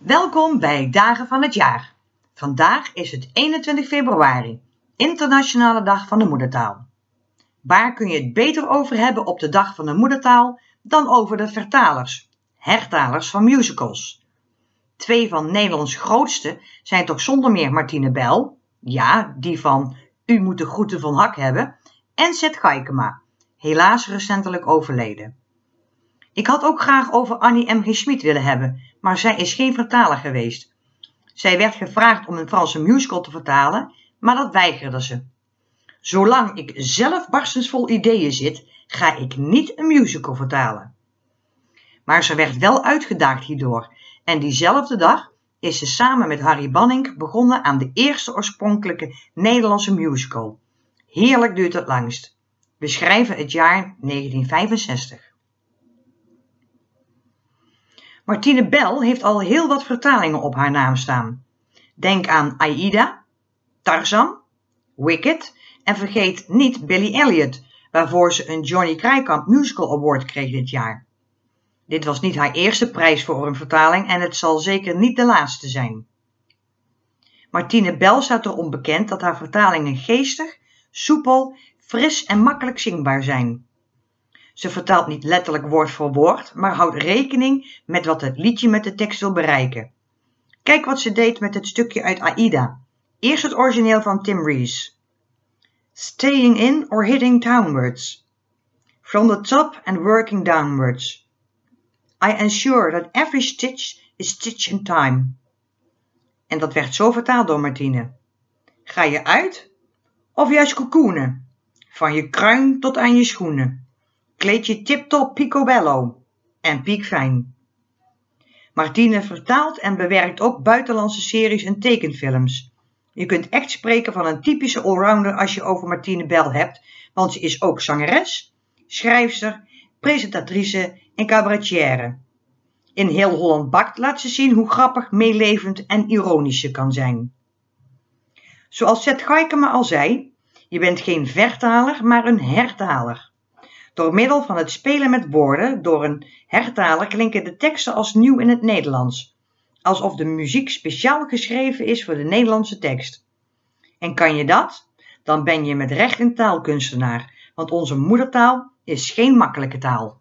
Welkom bij Dagen van het Jaar. Vandaag is het 21 februari, Internationale Dag van de Moedertaal. Waar kun je het beter over hebben op de Dag van de Moedertaal dan over de vertalers, hertalers van musicals? Twee van Nederlands grootste zijn toch zonder meer Martine Bel, ja, die van U moet de groeten van Hak hebben, en Zet Gaikema, helaas recentelijk overleden. Ik had ook graag over Annie M. G. Schmid willen hebben, maar zij is geen vertaler geweest. Zij werd gevraagd om een Franse musical te vertalen, maar dat weigerde ze. Zolang ik zelf barstensvol ideeën zit, ga ik niet een musical vertalen. Maar ze werd wel uitgedaagd hierdoor en diezelfde dag is ze samen met Harry Banning begonnen aan de eerste oorspronkelijke Nederlandse musical. Heerlijk duurt het langst. We schrijven het jaar 1965. Martine Bel heeft al heel wat vertalingen op haar naam staan. Denk aan Aida, Tarzan, Wicked en vergeet niet Billy Elliot, waarvoor ze een Johnny Krijkamp Musical Award kreeg dit jaar. Dit was niet haar eerste prijs voor een vertaling en het zal zeker niet de laatste zijn. Martine Bel staat erom bekend dat haar vertalingen geestig, soepel, fris en makkelijk zingbaar zijn. Ze vertaalt niet letterlijk woord voor woord, maar houdt rekening met wat het liedje met de tekst wil bereiken. Kijk wat ze deed met het stukje uit Aida. Eerst het origineel van Tim Rees. Staying in or heading downwards. From the top and working downwards. I ensure that every stitch is stitch in time. En dat werd zo vertaald door Martine. Ga je uit of juist cocoonen? Van je kruin tot aan je schoenen. Kleed je tip-top picobello en piekfijn. Martine vertaalt en bewerkt ook buitenlandse series en tekenfilms. Je kunt echt spreken van een typische allrounder als je over Martine Bel hebt, want ze is ook zangeres, schrijfster, presentatrice en cabaretière. In Heel Holland Bakt laat ze zien hoe grappig, meelevend en ironisch ze kan zijn. Zoals Zet Gaikema al zei, je bent geen vertaler, maar een hertaler. Door middel van het spelen met woorden door een hertaler klinken de teksten als nieuw in het Nederlands, alsof de muziek speciaal geschreven is voor de Nederlandse tekst. En kan je dat? Dan ben je met recht een taalkunstenaar, want onze moedertaal is geen makkelijke taal.